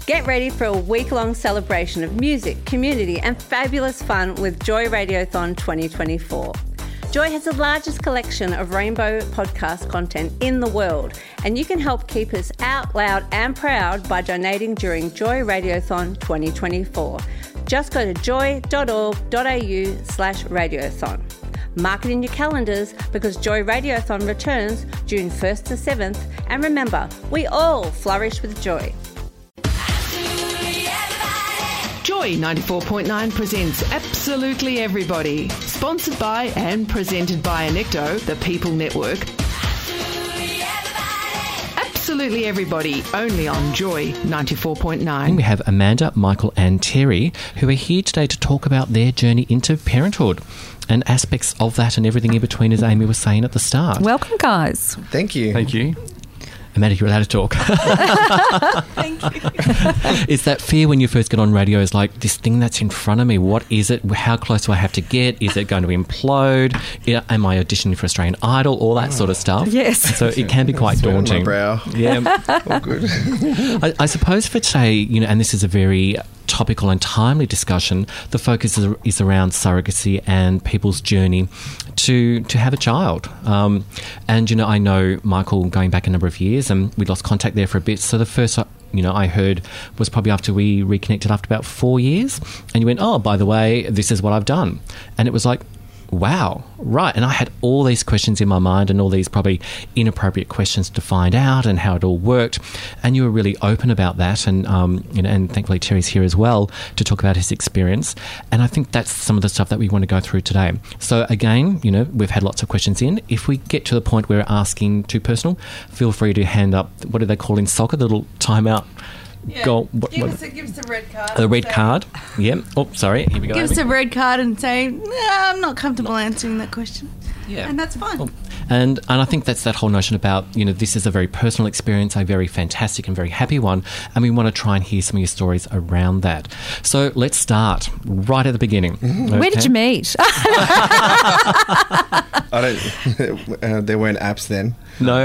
Get ready for a week-long celebration of music, community and fabulous fun with Joy Radiothon 2024. Joy has the largest collection of rainbow podcast content in the world, and you can help keep us out loud and proud by donating during Joy Radiothon 2024. Just go to joy.org.au/radiothon. Mark it in your calendars because Joy Radiothon returns June 1st to 7th, and remember, we all flourish with joy. Joy 94.9 presents Absolutely Everybody, sponsored by and presented by Anecto, the People Network. Absolutely Everybody, only on Joy 94.9. We have Amanda, Michael and Terry, who are here today to talk about their journey into parenthood and aspects of that and everything in between, as Amy was saying at the start. Welcome, guys. Thank you. Thank you. Amanda, you're allowed to talk. Thank you. Is that fear when you first get on radio is like, this thing that's in front of me, what is it? How close do I have to get? Is it going to implode? Am I auditioning for Australian Idol? All that sort of stuff. Yes. So it can be quite daunting. Brow. Yeah. All good. I suppose for today, and this is a very topical and timely discussion, the focus is around surrogacy and people's journey to have a child. And, I know Michael going back a number of years, and we lost contact there for a bit. So the first, I heard was probably after we reconnected after about 4 years. And you went, oh, by the way, this is what I've done. And it was like, wow, right. And I had all these questions in my mind and all these probably inappropriate questions to find out and how it all worked. And you were really open about that. And, and thankfully Terry's here as well to talk about his experience. And I think that's some of the stuff that we want to go through today. So again, we've had lots of questions in. If we get to the point where we're asking too personal, feel free to hand up, what do they call in soccer, the little timeout? Yeah. Give us the red card. The red card. Yeah. Oh, sorry. Here we go. Give us a red card and say, I'm not comfortable answering that question. Yeah. And that's fine. Oh. And I think that's that whole notion about, this is a very personal experience, a very fantastic and very happy one, and we want to try and hear some of your stories around that. So let's start right at the beginning. Okay? Where did you meet? There weren't apps then. No.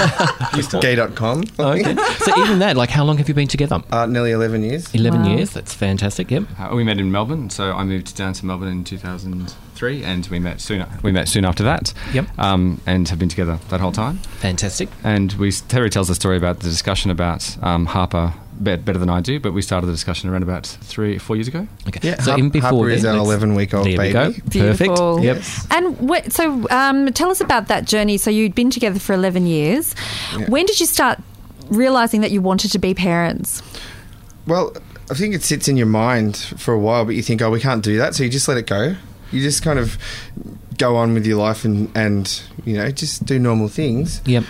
Gay.com. Okay. So even that, how long have you been together? Nearly 11 years. 11 years. That's fantastic. Yep. We met in Melbourne, so I moved down to Melbourne in 2003, and we met soon after that. Yep. And have been together that whole time. Fantastic. And Terry tells the story about the discussion about Harper better than I do, but we started the discussion around about 3-4 years ago. Okay. Yeah, so in before Harper is our 11-week-old baby. There we go. Beautiful. Perfect. Yep. And so tell us about that journey. So you'd been together for 11 years. Yeah. When did you start realising that you wanted to be parents? Well, I think it sits in your mind for a while, but you think, we can't do that, so you just let it go. You just kind of go on with your life and just do normal things. Yep.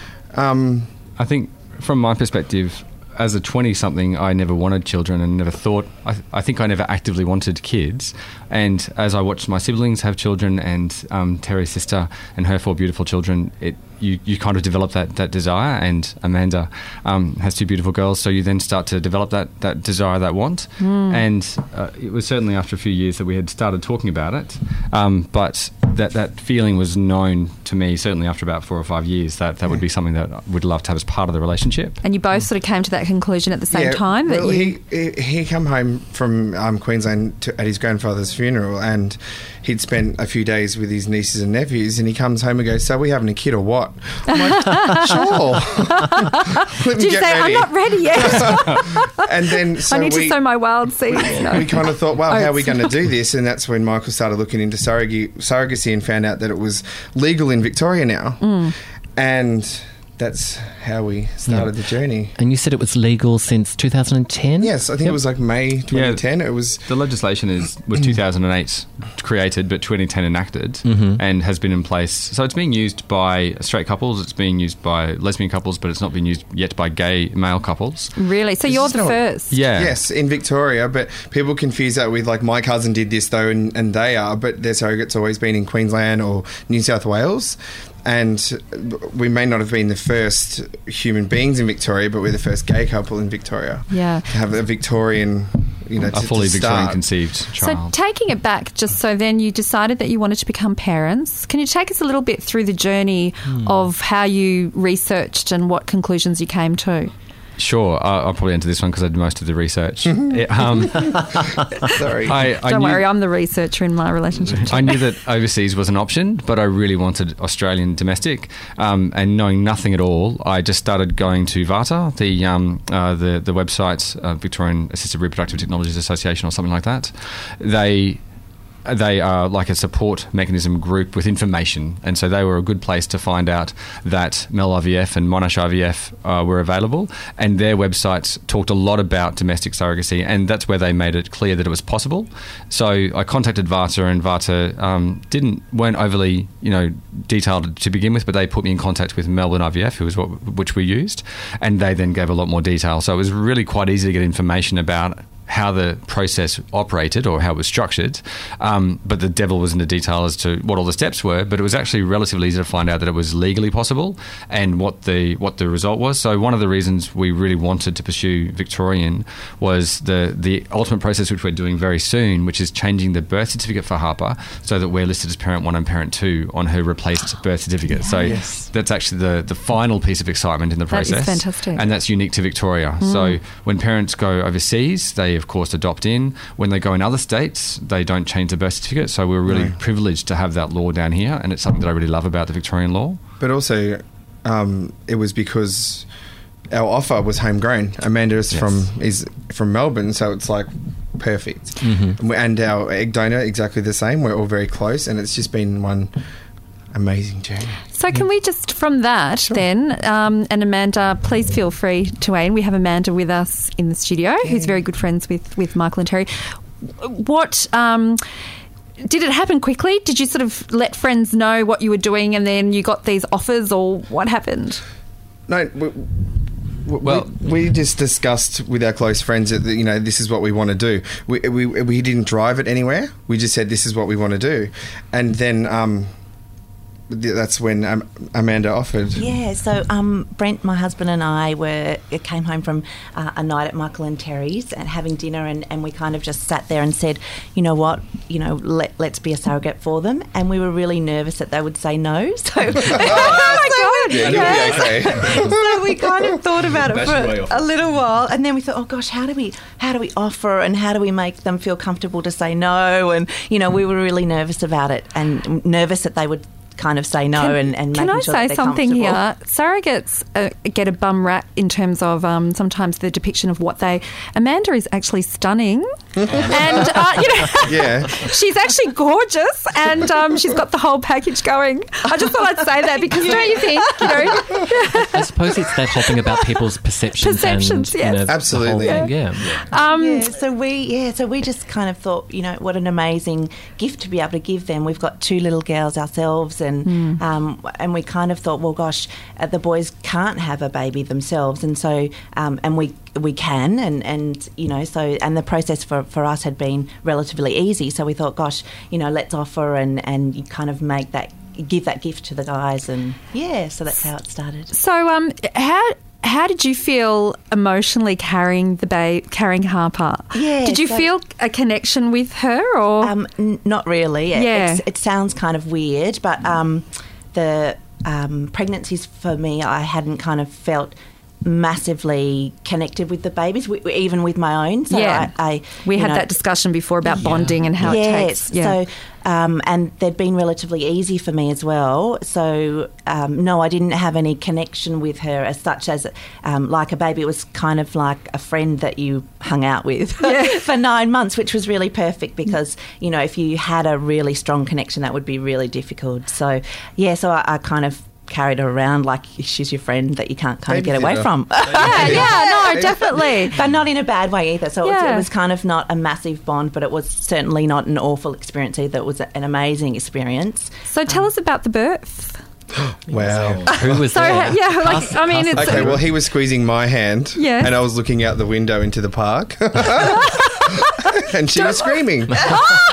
I think from my perspective, as a 20-something, I never wanted children and never thought... I think I never actively wanted kids. And as I watched my siblings have children and Terry's sister and her 4 beautiful children, you kind of develop that desire. And Amanda has 2 beautiful girls, so you then start to develop that desire, that want. And it was certainly after a few years that we had started talking about it. But that feeling was known to me, certainly after about 4 or 5 years, that would be something that I would love to have as part of the relationship. And you both sort of came to that conclusion at the same time? Well, he come home from Queensland at his grandfather's funeral, and he'd spent a few days with his nieces and nephews, and he comes home and goes, so are we having a kid or what? I'm like, sure. Let me Did you get say, ready. I'm not ready yet? And then I need to sow my wild seeds. we kind of thought, well, how are we going to do this? And that's when Michael started looking into surrogacy and found out that it was legal in Victoria now. And that's how we started the journey. And you said it was legal since 2010? Yes, I think it was May 2010. It was the legislation was 2008 created, but 2010 enacted, and has been in place. So it's being used by straight couples, it's being used by lesbian couples, but it's not been used yet by gay male couples. Really? So you're the first? Yeah. Yes, in Victoria, but people confuse that with my cousin did this though, and they are, but their surrogate's always been in Queensland or New South Wales. And we may not have been the first human beings in Victoria, but we're the first gay couple in Victoria. Yeah. To have a Victorian, a fully Victorian conceived child. So taking it back, so then you decided that you wanted to become parents. Can you take us a little bit through the journey of how you researched and what conclusions you came to? Sure, I'll probably enter this one because I did most of the research. Sorry. Don't worry, I'm the researcher in my relationship. I knew that overseas was an option, but I really wanted Australian domestic. And knowing nothing at all, I just started going to VARTA, the website, Victorian Assisted Reproductive Technologies Association or something like that. They are like a support mechanism group with information, and so they were a good place to find out that Mel IVF and Monash IVF were available, and their websites talked a lot about domestic surrogacy, and that's where they made it clear that it was possible. So I contacted VARTA, and VARTA weren't overly detailed to begin with, but they put me in contact with Melbourne IVF, which we used, and they then gave a lot more detail. So it was really quite easy to get information about how the process operated or how it was structured, but the devil was in the detail as to what all the steps were. But it was actually relatively easy to find out that it was legally possible and what the result was. So one of the reasons we really wanted to pursue Victorian was the ultimate process, which we're doing very soon, which is changing the birth certificate for Harper so that we're listed as parent 1 and parent 2 on her replaced birth certificate. So that's actually the final piece of excitement in the process. That is fantastic. And that's unique to Victoria. So when parents go overseas, they of course adopt in. When they go in other states, they don't change the birth certificate. So we're really privileged to have that law down here, and it's something that I really love about the Victorian law. But also, it was because our offer was homegrown. Amanda is from Melbourne, so it's like perfect. Mm-hmm. And our egg donor, exactly the same. We're all very close, and it's just been one amazing journey. So can we just, from that then, and Amanda, please feel free to weigh in. We have Amanda with us in the studio, who's very good friends with Michael and Terry. What... did it happen quickly? Did you sort of let friends know what you were doing and then you got these offers, or what happened? No, we just discussed with our close friends that, this is what we want to do. We didn't drive it anywhere. We just said this is what we want to do. And then... that's when Amanda offered. Yeah, so Brent, my husband, and I came home from a night at Michael and Terry's and having dinner, and we kind of just sat there and said, you know what, let's be a surrogate for them. And we were really nervous that they would say no. So, oh my God, yeah, you'll be okay. So we kind of thought about it for a little while, and then we thought, oh gosh, how do we offer, and how do we make them feel comfortable to say no? And we were really nervous about it, and nervous that they would kind of say no and can making I sure say that they're something here? comfortable. Surrogates get a bum rap in terms of sometimes the depiction of what they... Amanda is actually stunning and yeah, she's actually gorgeous, and she's got the whole package going. I just thought I'd say that because don't you think, I suppose it's that whole thing about people's perceptions and, yes. Absolutely. the whole thing, So we just kind of thought, what an amazing gift to be able to give them. We've got 2 little girls ourselves, and we kind of thought, well, gosh, the boys can't have a baby themselves, and so and we can, and the process for us had been relatively easy. So we thought, gosh, let's offer and you kind of give that gift to the guys, and so that's how it started. So how did you feel emotionally carrying Harper? Yeah, did you feel a connection with her, or not really? Yeah. It sounds kind of weird, but the pregnancies for me, I hadn't kind of felt massively connected with the babies, even with my own. So we had that discussion before about bonding and how it takes. Yeah. So, and they'd been relatively easy for me as well. So, no, I didn't have any connection with her as such as like a baby. It was kind of like a friend that you hung out with for 9 months, which was really perfect because, if you had a really strong connection, that would be really difficult. So, so I kind of carried her around like she's your friend that you can't kind of get away from. No, definitely. But not in a bad way either. So it was kind of not a massive bond, but it was certainly not an awful experience either. It was an amazing experience. So tell us about the birth. Wow. Who was there? It's... Okay, well, he was squeezing my hand, and I was looking out the window into the park. And she was screaming. And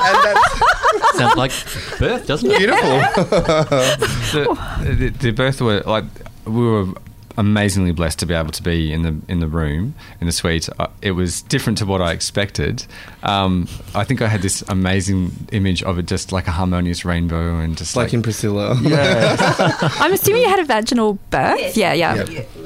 sounds like birth, doesn't it? Beautiful. The birth were like, we were amazingly blessed to be able to be in the room, in the suite. It was different to what I expected. I think I had this amazing image of it just like a harmonious rainbow and just like in Priscilla. Yeah. I'm assuming you had a vaginal birth? Yes. Yeah.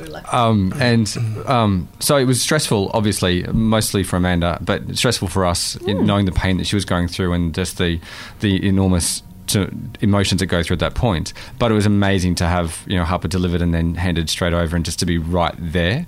So it was stressful, obviously, mostly for Amanda, but stressful for us in knowing the pain that she was going through and just the enormous emotions that go through at that point. But it was amazing to have Harper delivered and then handed straight over and just to be right there.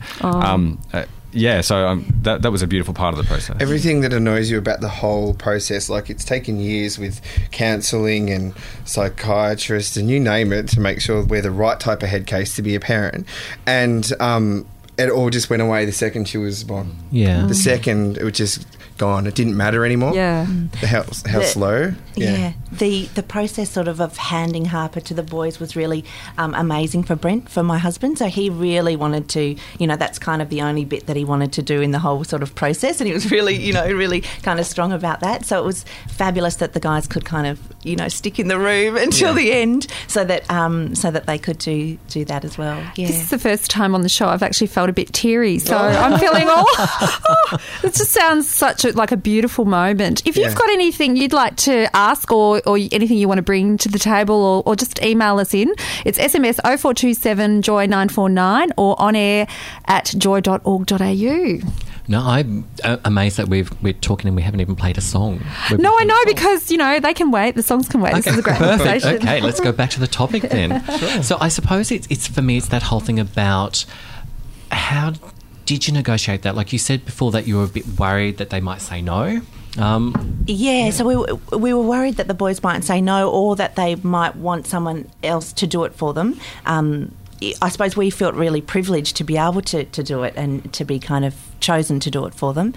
That was a beautiful part of the process. Everything that annoys you about the whole process, like it's taken years with counselling and psychiatrists and you name it to make sure we're the right type of head case to be a parent. And it all just went away the second she was born. Yeah. The second it was just gone. It didn't matter anymore. Yeah. How slow. Yeah. The process sort of handing Harper to the boys was really amazing for Brent, for my husband. So he really wanted to, that's kind of the only bit that he wanted to do in the whole sort of process. And he was really, really kind of strong about that. So it was fabulous that the guys could kind of, stick in the room until the end so that they could do that as well. Yeah. This is the first time on the show I've actually felt a bit teary. So I'm feeling it just sounds like a beautiful moment. If you've got anything you'd like to ask or anything you want to bring to the table or just email us in, it's SMS 0427 Joy 949 or on air at joy.org.au. No, I'm amazed that we're talking and we haven't even played a song. No, I know, because, they can wait. The songs can wait. Okay, this is a great perfect. conversation. Okay, let's go back to the topic then. Sure. So I suppose it's for me, it's that whole thing about how did you negotiate that? Like you said before that you were a bit worried that they might say no. So we were worried that the boys might say no or that they might want someone else to do it for them. I suppose we felt really privileged to be able to do it and to be kind of chosen to do it for them.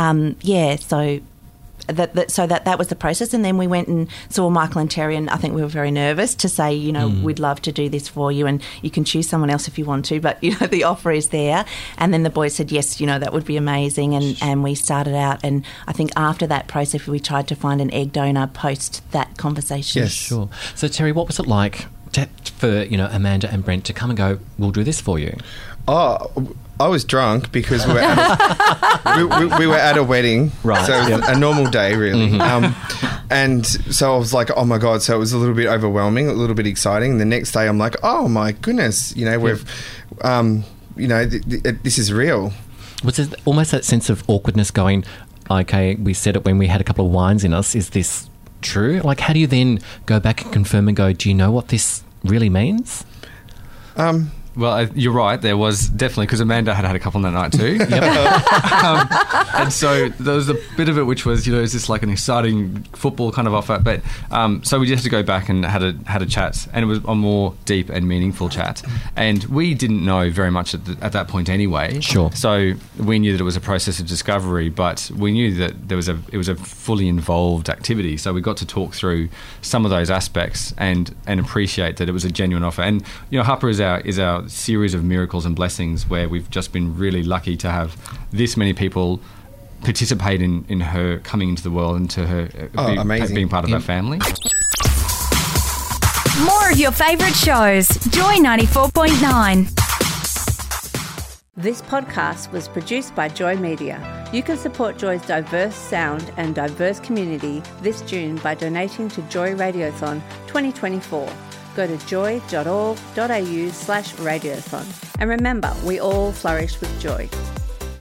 So that was the process. And then we went and saw Michael and Terry, and I think we were very nervous to say, we'd love to do this for you and you can choose someone else if you want to, but, the offer is there. And then the boys said, yes, that would be amazing. And we started out, and I think after that process, we tried to find an egg donor post that conversation. Yes. Sure. So, Terry, what was it like for, Amanda and Brent to come and go, we'll do this for you? Oh, I was drunk because we were at a wedding. Right. So it was a normal day, really. Mm-hmm. And so I was like, oh, my God. So it was a little bit overwhelming, a little bit exciting. And the next day I'm like, oh, my goodness, we've, this is real. Was it almost that sense of awkwardness going, okay, we said it when we had a couple of wines in us, is this true? Like, how do you then go back and confirm and go, do you know what this really means? Well, you're right. There was definitely, because Amanda had a couple that night too. And so there was a bit of it which was, is this like an exciting football kind of offer? But so we just had to go back and had a chat, and it was a more deep and meaningful chat. And we didn't know very much at that point anyway. Sure. So we knew that it was a process of discovery, but we knew that it was a fully involved activity. So we got to talk through some of those aspects and appreciate that it was a genuine offer. And Harper is our series of miracles and blessings where we've just been really lucky to have this many people participate in her coming into the world and to her being part of our family. More of your favourite shows. Joy 94.9. This podcast was produced by Joy Media. You can support Joy's diverse sound and diverse community this June by donating to Joy Radiothon 2024. Go to joy.org.au/radiothon. And remember, we all flourish with joy.